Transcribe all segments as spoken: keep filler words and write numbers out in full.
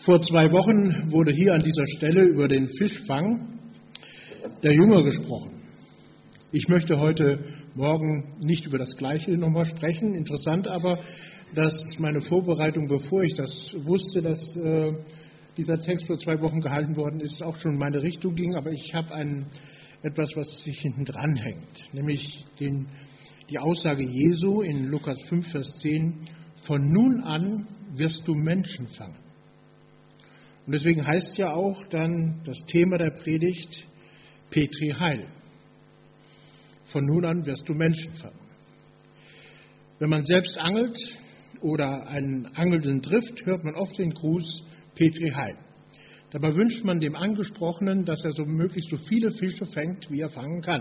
Vor zwei Wochen wurde hier an dieser Stelle über den Fischfang der Jünger gesprochen. Ich möchte heute Morgen nicht über das Gleiche nochmal sprechen. Interessant aber, dass meine Vorbereitung, bevor ich das wusste, dass äh, dieser Text vor zwei Wochen gehalten worden ist, auch schon in meine Richtung ging. Aber ich habe ein, etwas, was sich hinten dran hängt, nämlich den, die Aussage Jesu in Lukas fünf, Vers zehn, von nun an wirst du Menschen fangen. Und deswegen heißt ja auch dann das Thema der Predigt Petri Heil. Von nun an wirst du Menschen fangen. Wenn man selbst angelt oder einen Angelnden trifft, hört man oft den Gruß Petri Heil. Dabei wünscht man dem Angesprochenen, dass er so möglichst so viele Fische fängt, wie er fangen kann.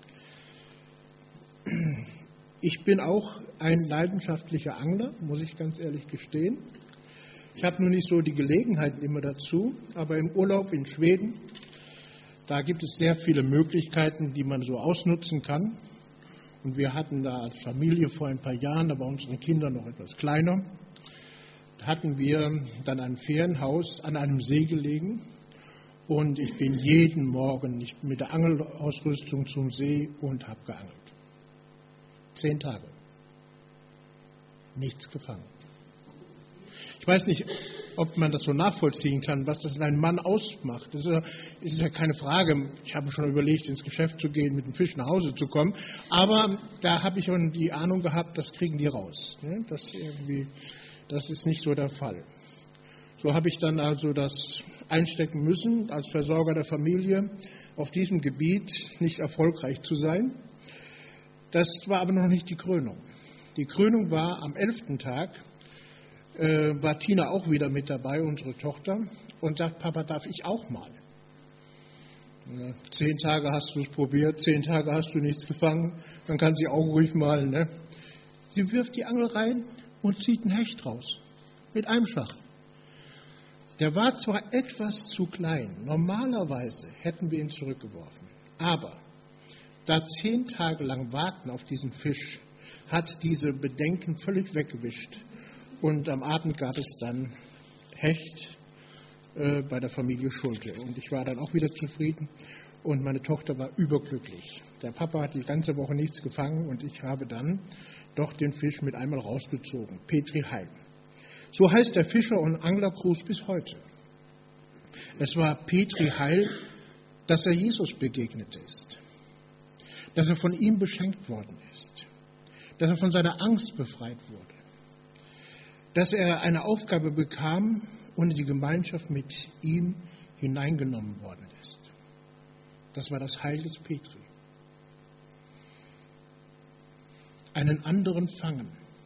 Ich bin auch ein leidenschaftlicher Angler, muss ich ganz ehrlich gestehen. Ich habe nur nicht so die Gelegenheit immer dazu, aber im Urlaub in Schweden, da gibt es sehr viele Möglichkeiten, die man so ausnutzen kann. Und wir hatten da als Familie vor ein paar Jahren, da waren unsere Kinder noch etwas kleiner, da hatten wir dann ein Ferienhaus an einem See gelegen. Und ich bin jeden Morgen mit der Angelausrüstung zum See und habe geangelt. Zehn Tage. Nichts gefangen. Ich weiß nicht, ob man das so nachvollziehen kann, was das in einem Mann ausmacht. Das ist ja, ist ja keine Frage. Ich habe schon überlegt, ins Geschäft zu gehen, mit dem Fisch nach Hause zu kommen. Aber da habe ich schon die Ahnung gehabt, das kriegen die raus. Das, irgendwie, das ist nicht so der Fall. So habe ich dann also das einstecken müssen, als Versorger der Familie, auf diesem Gebiet nicht erfolgreich zu sein. Das war aber noch nicht die Krönung. Die Krönung war am elften Tag, äh, war Tina auch wieder mit dabei, unsere Tochter, und sagt, Papa, darf ich auch mal? Ja, zehn Tage hast du es probiert, zehn Tage hast du nichts gefangen, dann kann sie auch ruhig mal. Ne? Sie wirft die Angel rein und zieht einen Hecht raus, mit einem Schach. Der war zwar etwas zu klein, normalerweise hätten wir ihn zurückgeworfen, aber da zehn Tage lang warten auf diesen Fisch, hat diese Bedenken völlig weggewischt. Und am Abend gab es dann Hecht äh, bei der Familie Schulte. Und ich war dann auch wieder zufrieden und meine Tochter war überglücklich. Der Papa hat die ganze Woche nichts gefangen und ich habe dann doch den Fisch mit einmal rausgezogen. Petri Heil. So heißt der Fischer- und Anglergruß bis heute. Es war Petri Heil, dass er Jesus begegnet ist. Dass er von ihm beschenkt worden ist, dass er von seiner Angst befreit wurde, dass er eine Aufgabe bekam und in die Gemeinschaft mit ihm hineingenommen worden ist. Das war das Heil des Petri. Einen anderen fangen.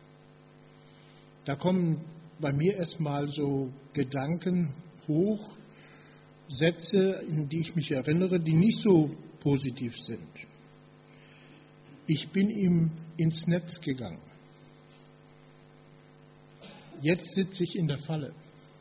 Da kommen bei mir erstmal so Gedanken hoch, Sätze, in die ich mich erinnere, die nicht so positiv sind. Ich bin ihm ins Netz gegangen. Jetzt sitze ich in der Falle.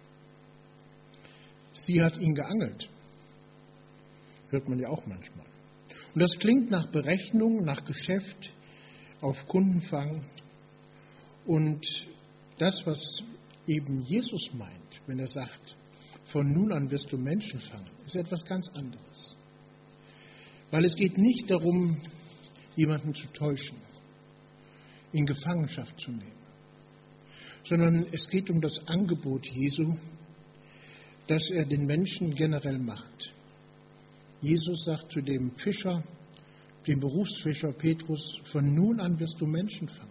Sie hat ihn geangelt. Hört man ja auch manchmal. Und das klingt nach Berechnung, nach Geschäft, auf Kundenfang. Und das, was eben Jesus meint, wenn er sagt, von nun an wirst du Menschen fangen, ist etwas ganz anderes. Weil es geht nicht darum, jemanden zu täuschen, in Gefangenschaft zu nehmen, sondern es geht um das Angebot Jesu, das er den Menschen generell macht. Jesus sagt zu dem Fischer, dem Berufsfischer Petrus, von nun an wirst du Menschen fangen.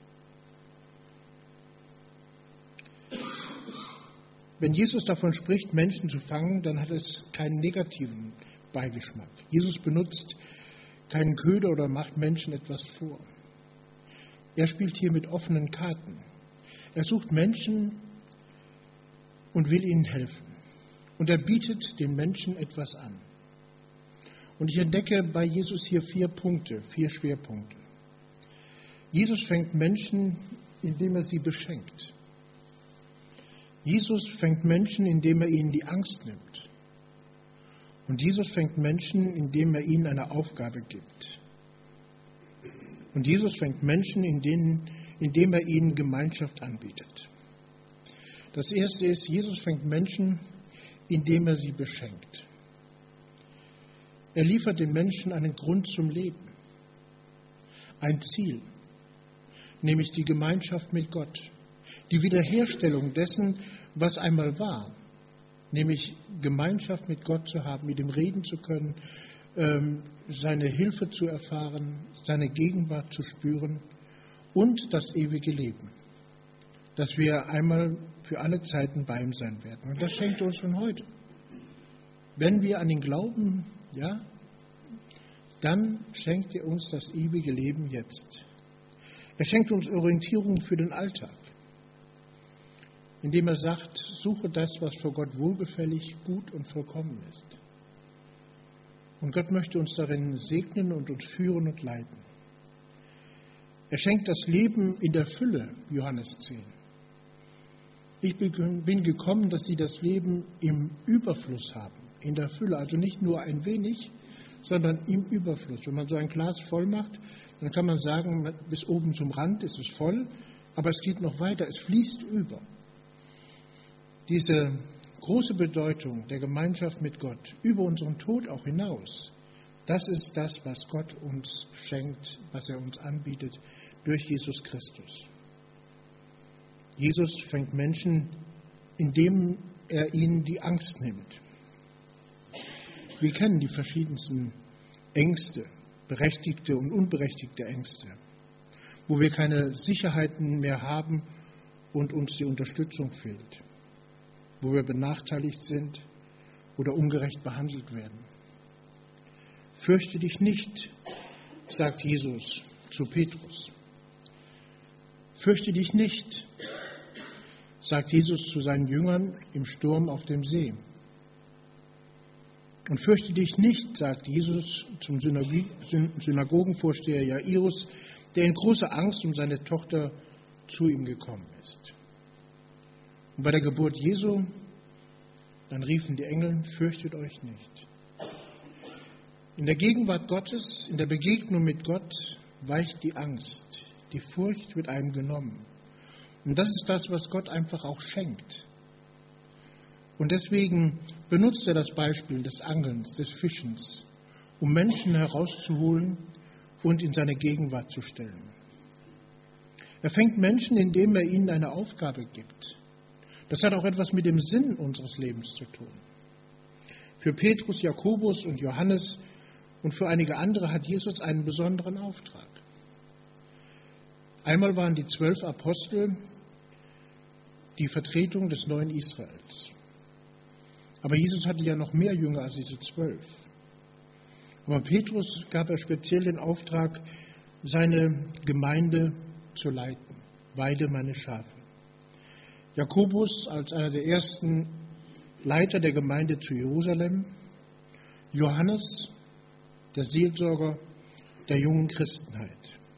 Wenn Jesus davon spricht, Menschen zu fangen, dann hat es keinen negativen Beigeschmack. Jesus benutzt keinen Köder oder macht Menschen etwas vor. Er spielt hier mit offenen Karten. Er sucht Menschen und will ihnen helfen. Und er bietet den Menschen etwas an. Und ich entdecke bei Jesus hier vier Punkte, vier Schwerpunkte. Jesus fängt Menschen, indem er sie beschenkt. Jesus fängt Menschen, indem er ihnen die Angst nimmt. Und Jesus fängt Menschen, indem er ihnen eine Aufgabe gibt. Und Jesus fängt Menschen, indem, indem er ihnen Gemeinschaft anbietet. Das erste ist, Jesus fängt Menschen, indem er sie beschenkt. Er liefert den Menschen einen Grund zum Leben, ein Ziel, nämlich die Gemeinschaft mit Gott, die Wiederherstellung dessen, was einmal war, nämlich Gemeinschaft mit Gott zu haben, mit ihm reden zu können, seine Hilfe zu erfahren, seine Gegenwart zu spüren und das ewige Leben, dass wir einmal für alle Zeiten bei ihm sein werden. Und das schenkt er uns schon heute. Wenn wir an ihn glauben, ja, dann schenkt er uns das ewige Leben jetzt. Er schenkt uns Orientierung für den Alltag, indem er sagt, suche das, was vor Gott wohlgefällig, gut und vollkommen ist. Und Gott möchte uns darin segnen und uns führen und leiten. Er schenkt das Leben in der Fülle, Johannes zehn. Ich bin gekommen, dass sie das Leben im Überfluss haben, in der Fülle. Also nicht nur ein wenig, sondern im Überfluss. Wenn man so ein Glas voll macht, dann kann man sagen, bis oben zum Rand ist es voll, aber es geht noch weiter, es fließt über. Diese große Bedeutung der Gemeinschaft mit Gott, über unseren Tod auch hinaus, das ist das, was Gott uns schenkt, was er uns anbietet durch Jesus Christus. Jesus fängt Menschen, indem er ihnen die Angst nimmt. Wir kennen die verschiedensten Ängste, berechtigte und unberechtigte Ängste, wo wir keine Sicherheiten mehr haben und uns die Unterstützung fehlt, wo wir benachteiligt sind oder ungerecht behandelt werden. Fürchte dich nicht, sagt Jesus zu Petrus. Fürchte dich nicht, sagt Jesus zu seinen Jüngern im Sturm auf dem See. Und fürchte dich nicht, sagt Jesus zum Synagogenvorsteher Jairus, der in großer Angst um seine Tochter zu ihm gekommen ist. Und bei der Geburt Jesu, dann riefen die Engel, fürchtet euch nicht. In der Gegenwart Gottes, in der Begegnung mit Gott, weicht die Angst, die Furcht wird einem genommen. Und das ist das, was Gott einfach auch schenkt. Und deswegen benutzt er das Beispiel des Angelns, des Fischens, um Menschen herauszuholen und in seine Gegenwart zu stellen. Er fängt Menschen, indem er ihnen eine Aufgabe gibt. Das hat auch etwas mit dem Sinn unseres Lebens zu tun. Für Petrus, Jakobus und Johannes und für einige andere hat Jesus einen besonderen Auftrag. Einmal waren die zwölf Apostel die Vertretung des neuen Israels. Aber Jesus hatte ja noch mehr Jünger als diese zwölf. Aber Petrus gab er speziell den Auftrag, seine Gemeinde zu leiten. Weide meine Schafe. Jakobus als einer der ersten Leiter der Gemeinde zu Jerusalem. Johannes, der Seelsorger der jungen Christenheit.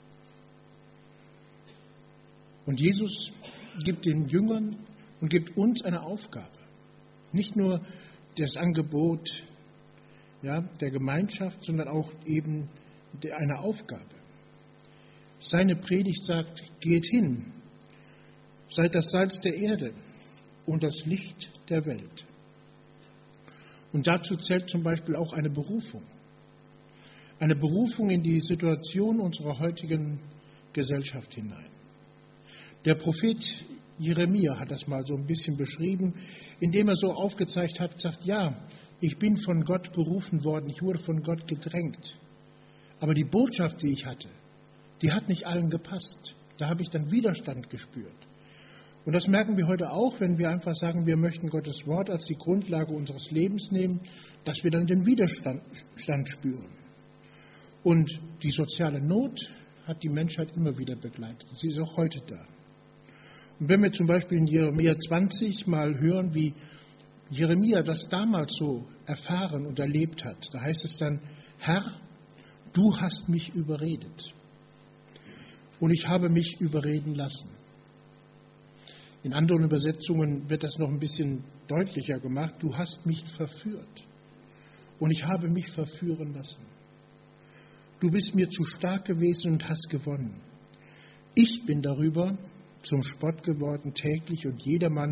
Und Jesus gibt den Jüngern und gibt uns eine Aufgabe. Nicht nur das Angebot ja, der Gemeinschaft, sondern auch eben eine Aufgabe. Seine Predigt sagt, geht hin, seid das Salz der Erde und das Licht der Welt. Und dazu zählt zum Beispiel auch eine Berufung. Eine Berufung in die Situation unserer heutigen Gesellschaft hinein. Der Prophet Jeremia hat das mal so ein bisschen beschrieben, indem er so aufgezeigt hat, sagt, ja, ich bin von Gott berufen worden, ich wurde von Gott gedrängt. Aber die Botschaft, die ich hatte, die hat nicht allen gepasst. Da habe ich dann Widerstand gespürt. Und das merken wir heute auch, wenn wir einfach sagen, wir möchten Gottes Wort als die Grundlage unseres Lebens nehmen, dass wir dann den Widerstand spüren. Und die soziale Not hat die Menschheit immer wieder begleitet. Sie ist auch heute da. Und wenn wir zum Beispiel in Jeremia zwanzig mal hören, wie Jeremia das damals so erfahren und erlebt hat, da heißt es dann, Herr, du hast mich überredet und ich habe mich überreden lassen. In anderen Übersetzungen wird das noch ein bisschen deutlicher gemacht, du hast mich verführt und ich habe mich verführen lassen. Du bist mir zu stark gewesen und hast gewonnen. Ich bin darüber zum Spott geworden täglich und jedermann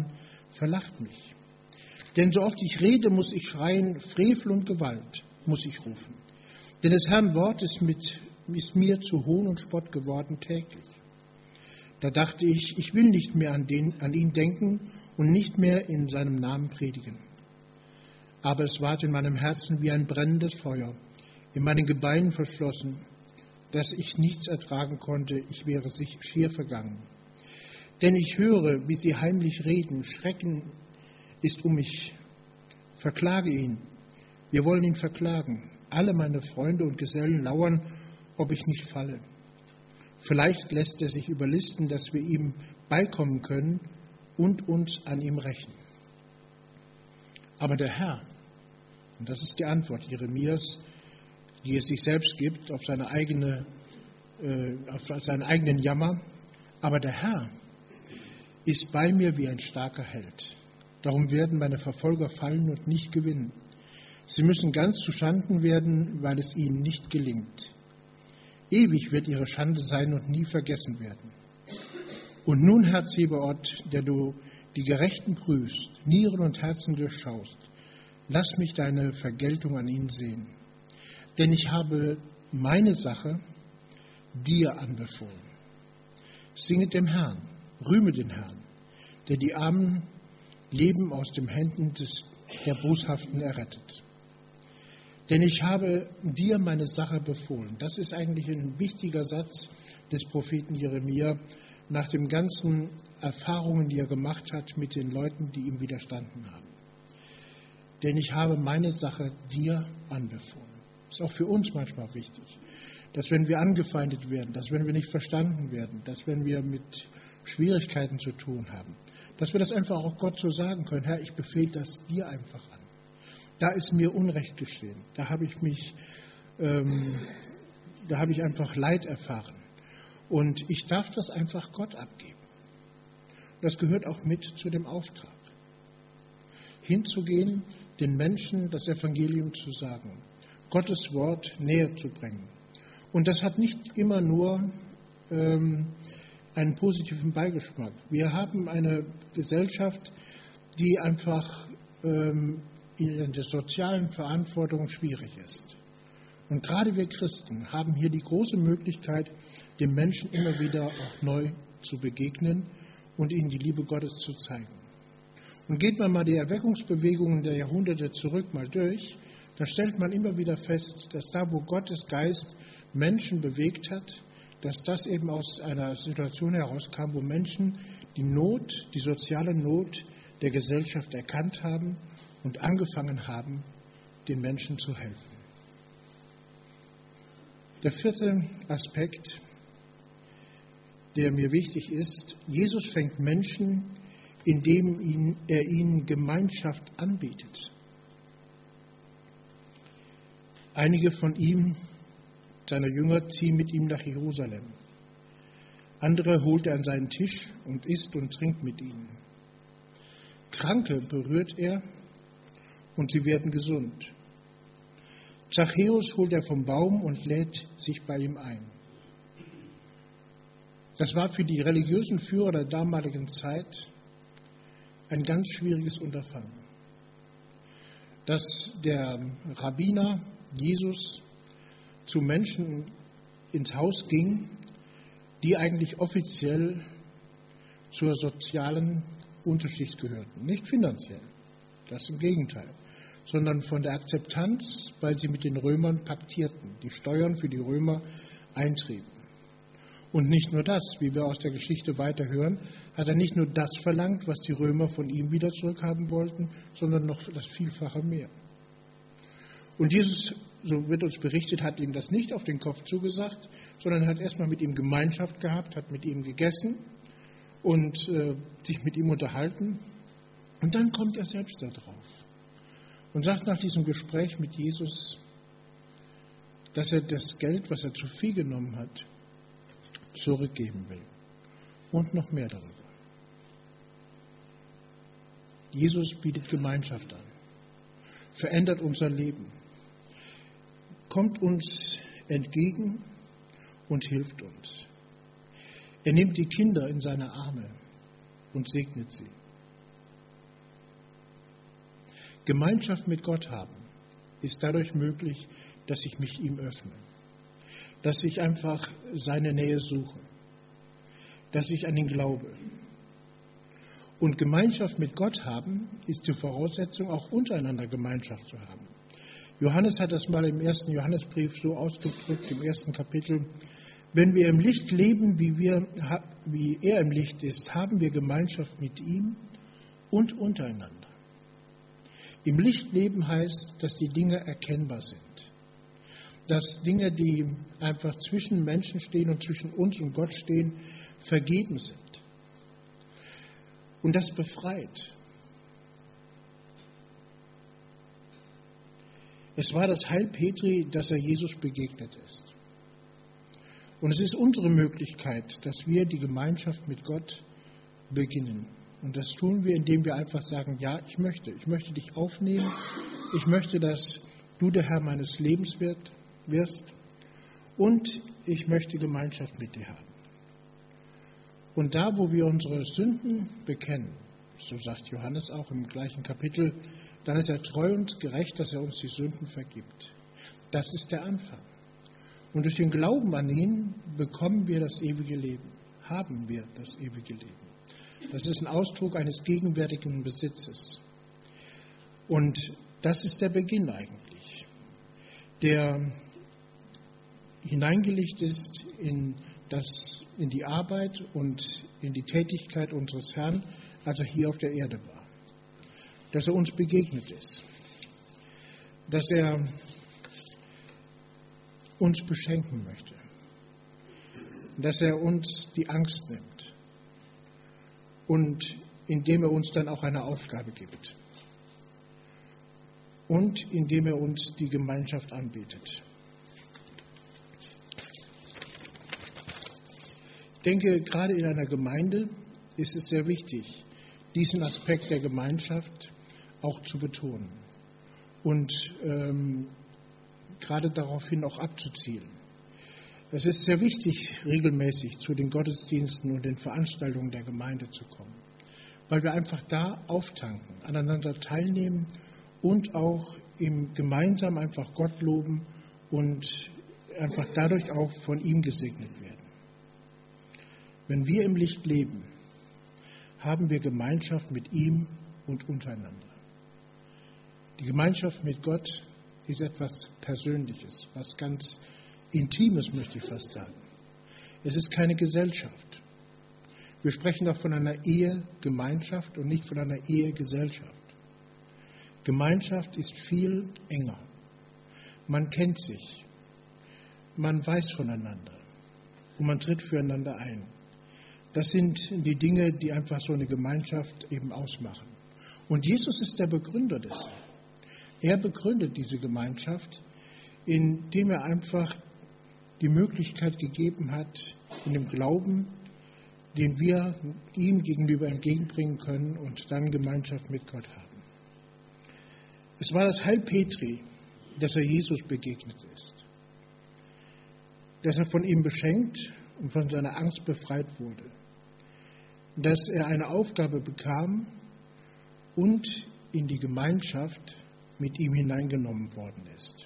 verlacht mich. Denn so oft ich rede, muss ich schreien, Frevel und Gewalt muss ich rufen. Denn des Herrn Wort ist, mit, ist mir zu Hohn und Spott geworden täglich. Da dachte ich, ich will nicht mehr an, den, an ihn denken und nicht mehr in seinem Namen predigen. Aber es ward in meinem Herzen wie ein brennendes Feuer, in meinen Gebeinen verschlossen, dass ich nichts ertragen konnte, ich wäre sich schier vergangen. Denn ich höre, wie sie heimlich reden, Schrecken ist um mich, verklage ihn, wir wollen ihn verklagen. Alle meine Freunde und Gesellen lauern, ob ich nicht falle. Vielleicht lässt er sich überlisten, dass wir ihm beikommen können und uns an ihm rächen. Aber der Herr, und das ist die Antwort Jeremias, die er sich selbst gibt auf, seine eigene, äh, auf seinen eigenen Jammer, aber der Herr ist bei mir wie ein starker Held. Darum werden meine Verfolger fallen und nicht gewinnen. Sie müssen ganz zuschanden werden, weil es ihnen nicht gelingt. Ewig wird ihre Schande sein und nie vergessen werden. Und nun, Herr Zebaoth, der du die Gerechten prüfst, Nieren und Herzen durchschaust, lass mich deine Vergeltung an ihnen sehen. Denn ich habe meine Sache dir anbefohlen. Singet dem Herrn, rühme den Herrn, der die armen Leben aus den Händen des, der Boshaften errettet. Denn ich habe dir meine Sache befohlen. Das ist eigentlich ein wichtiger Satz des Propheten Jeremia nach den ganzen Erfahrungen, die er gemacht hat mit den Leuten, die ihm widerstanden haben. Denn ich habe meine Sache dir anbefohlen. Das ist auch für uns manchmal wichtig, dass wenn wir angefeindet werden, dass wenn wir nicht verstanden werden, dass wenn wir mit Schwierigkeiten zu tun haben, dass wir das einfach auch Gott so sagen können, Herr, ich befehle das dir einfach an. Da ist mir Unrecht geschehen. Da habe ich mich, ähm, da habe ich einfach Leid erfahren. Und ich darf das einfach Gott abgeben. Das gehört auch mit zu dem Auftrag. Hinzugehen, den Menschen das Evangelium zu sagen, Gottes Wort näher zu bringen. Und das hat nicht immer nur ähm, einen positiven Beigeschmack. Wir haben eine Gesellschaft, die einfach ähm, in der sozialen Verantwortung schwierig ist. Und gerade wir Christen haben hier die große Möglichkeit, den Menschen immer wieder auch neu zu begegnen und ihnen die Liebe Gottes zu zeigen. Und geht man mal die Erweckungsbewegungen der Jahrhunderte zurück mal durch, da stellt man immer wieder fest, dass da, wo Gottes Geist Menschen bewegt hat, dass das eben aus einer Situation herauskam, wo Menschen die Not, die soziale Not der Gesellschaft erkannt haben und angefangen haben, den Menschen zu helfen. Der vierte Aspekt, der mir wichtig ist, Jesus fängt Menschen, indem ihn, er ihnen Gemeinschaft anbietet. Einige von ihm, seiner Jünger, ziehen mit ihm nach Jerusalem. Andere holt er an seinen Tisch und isst und trinkt mit ihnen. Kranke berührt er und sie werden gesund. Zachäus holt er vom Baum und lädt sich bei ihm ein. Das war für die religiösen Führer der damaligen Zeit ein ganz schwieriges Unterfangen. Dass der Rabbiner Jesus zu Menschen ins Haus ging, die eigentlich offiziell zur sozialen Unterschicht gehörten. Nicht finanziell, das im Gegenteil, sondern von der Akzeptanz, weil sie mit den Römern paktierten, die Steuern für die Römer eintrieben. Und nicht nur das, wie wir aus der Geschichte weiterhören, hat er nicht nur das verlangt, was die Römer von ihm wieder zurückhaben wollten, sondern noch das Vielfache mehr. Und Jesus, so wird uns berichtet, hat ihm das nicht auf den Kopf zugesagt, sondern hat erstmal mit ihm Gemeinschaft gehabt, hat mit ihm gegessen und äh, sich mit ihm unterhalten. Und dann kommt er selbst da drauf und sagt nach diesem Gespräch mit Jesus, dass er das Geld, was er zu viel genommen hat, zurückgeben will. Und noch mehr darüber. Jesus bietet Gemeinschaft an, verändert unser Leben, kommt uns entgegen und hilft uns. Er nimmt die Kinder in seine Arme und segnet sie. Gemeinschaft mit Gott haben ist dadurch möglich, dass ich mich ihm öffne, dass ich einfach seine Nähe suche, dass ich an ihn glaube. Und Gemeinschaft mit Gott haben ist die Voraussetzung, auch untereinander Gemeinschaft zu haben. Johannes hat das mal im ersten Johannesbrief so ausgedrückt, im ersten Kapitel: Wenn wir im Licht leben, wie, wir, wie er im Licht ist, haben wir Gemeinschaft mit ihm und untereinander. Im Licht leben heißt, dass die Dinge erkennbar sind. Dass Dinge, die einfach zwischen Menschen stehen und zwischen uns und Gott stehen, vergeben sind. Und das befreit. Es war das Heil Petri, dass er Jesus begegnet ist. Und es ist unsere Möglichkeit, dass wir die Gemeinschaft mit Gott beginnen. Und das tun wir, indem wir einfach sagen, ja, ich möchte, ich möchte dich aufnehmen. Ich möchte, dass du der Herr meines Lebens wirst. Und ich möchte Gemeinschaft mit dir haben. Und da, wo wir unsere Sünden bekennen, so sagt Johannes auch im gleichen Kapitel, dann ist er treu und gerecht, dass er uns die Sünden vergibt. Das ist der Anfang. Und durch den Glauben an ihn bekommen wir das ewige Leben, haben wir das ewige Leben. Das ist ein Ausdruck eines gegenwärtigen Besitzes. Und das ist der Beginn eigentlich, der hineingelegt ist in, das, in die Arbeit und in die Tätigkeit unseres Herrn, als er hier auf der Erde war. Dass er uns begegnet ist. Dass er uns beschenken möchte. Dass er uns die Angst nimmt. Und indem er uns dann auch eine Aufgabe gibt. Und indem er uns die Gemeinschaft anbietet. Ich denke, gerade in einer Gemeinde ist es sehr wichtig, diesen Aspekt der Gemeinschaft auch zu betonen und ähm, gerade daraufhin auch abzuzielen. Es ist sehr wichtig, regelmäßig zu den Gottesdiensten und den Veranstaltungen der Gemeinde zu kommen, weil wir einfach da auftanken, aneinander teilnehmen und auch im gemeinsam einfach Gott loben und einfach dadurch auch von ihm gesegnet werden. Wenn wir im Licht leben, haben wir Gemeinschaft mit ihm und untereinander. Die Gemeinschaft mit Gott ist etwas Persönliches, was ganz Intimes, möchte ich fast sagen. Es ist keine Gesellschaft. Wir sprechen doch von einer Ehegemeinschaft und nicht von einer Ehegesellschaft. Gemeinschaft ist viel enger. Man kennt sich, man weiß voneinander und man tritt füreinander ein. Das sind die Dinge, die einfach so eine Gemeinschaft eben ausmachen. Und Jesus ist der Begründer dessen. Er begründet diese Gemeinschaft, indem er einfach die Möglichkeit gegeben hat, in dem Glauben, den wir ihm gegenüber entgegenbringen können und dann Gemeinschaft mit Gott haben. Es war das Heil Petri, dass er Jesus begegnet ist. Dass er von ihm beschenkt und von seiner Angst befreit wurde. Dass er eine Aufgabe bekam und in die Gemeinschaft mit ihm hineingenommen worden ist.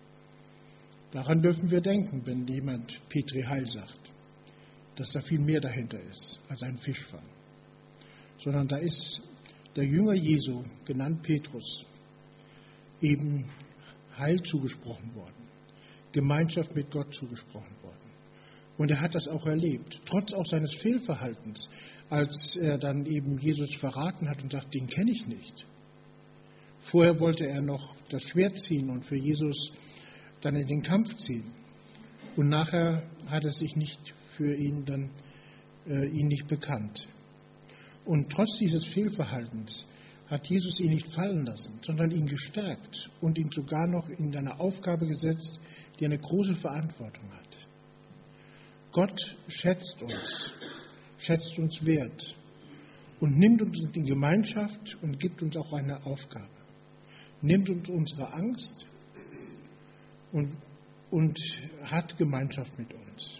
Daran dürfen wir denken, wenn jemand Petri Heil sagt, dass da viel mehr dahinter ist als ein Fischfang. Sondern da ist der Jünger Jesu, genannt Petrus, eben Heil zugesprochen worden, Gemeinschaft mit Gott zugesprochen worden. Und er hat das auch erlebt, trotz auch seines Fehlverhaltens, als er dann eben Jesus verraten hat und sagt, den kenne ich nicht. Vorher wollte er noch das Schwert ziehen und für Jesus dann in den Kampf ziehen. Und nachher hat er sich nicht für ihn dann äh, ihn nicht bekannt. Und trotz dieses Fehlverhaltens hat Jesus ihn nicht fallen lassen, sondern ihn gestärkt und ihn sogar noch in eine Aufgabe gesetzt, die eine große Verantwortung hat. Gott schätzt uns, schätzt uns wert und nimmt uns in die Gemeinschaft und gibt uns auch eine Aufgabe. Nimmt uns unsere Angst und, und hat Gemeinschaft mit uns.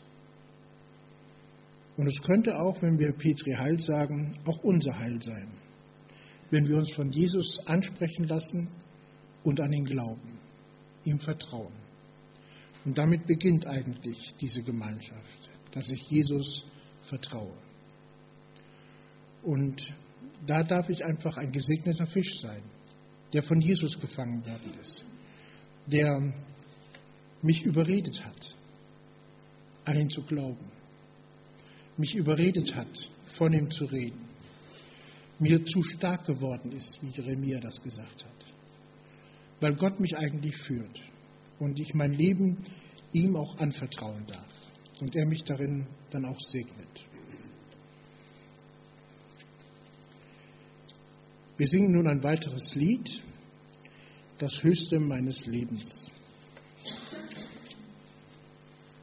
Und es könnte auch, wenn wir Petri Heil sagen, auch unser Heil sein. wenn wir uns von Jesus ansprechen lassen und an ihn glauben, ihm vertrauen. Und damit beginnt eigentlich diese Gemeinschaft, dass ich Jesus vertraue. Und da darf ich einfach ein gesegneter Fisch sein, der von Jesus gefangen worden ist, der mich überredet hat, an ihn zu glauben, mich überredet hat, von ihm zu reden, mir zu stark geworden ist, wie Jeremia das gesagt hat, weil Gott mich eigentlich führt und ich mein Leben ihm auch anvertrauen darf und er mich darin dann auch segnet. Wir singen nun ein weiteres Lied, das Höchste meines Lebens.